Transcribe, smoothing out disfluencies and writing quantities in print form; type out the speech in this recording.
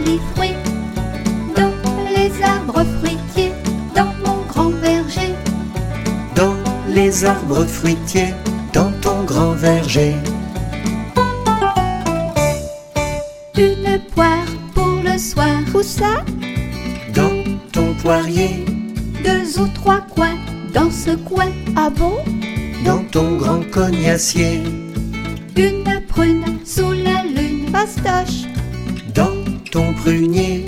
jolis fruits dans les arbres fruitiers, dans mon grand verger. Dans les arbres fruitiers, dans ton grand verger. Une poire pour le soir, où ça? Dans ton poirier. 2 ou 3 coins dans ce coin, ah bon? Dans ton grand cognacier. Une prune sous la lune, fastoche. Dans ton prunier.